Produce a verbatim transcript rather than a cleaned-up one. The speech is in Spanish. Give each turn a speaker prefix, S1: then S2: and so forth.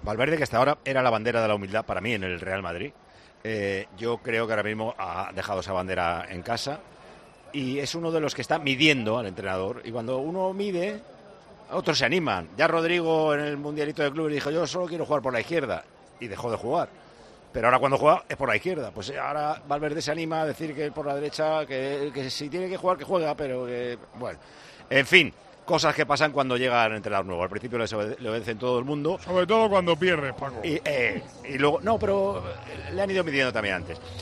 S1: Valverde, que hasta ahora era la bandera de la humildad para mí en el Real Madrid, eh, yo creo que ahora mismo ha dejado esa bandera en casa y es uno de los que está midiendo al entrenador. Y cuando uno mide, otros se animan. Ya Rodrigo en el Mundialito de Clubes dijo, yo solo quiero jugar por la izquierda, y dejó de jugar. Pero ahora cuando juega es por la izquierda. Pues ahora Valverde se anima a decir que por la derecha, que, que si tiene que jugar, que juega, pero que... Bueno, en fin, cosas que pasan cuando llega el entrenador nuevo. Al principio le obede- le obedecen todo el mundo.
S2: Sobre todo cuando pierdes, Paco.
S1: Y, eh, y luego... No, pero le han ido midiendo también antes.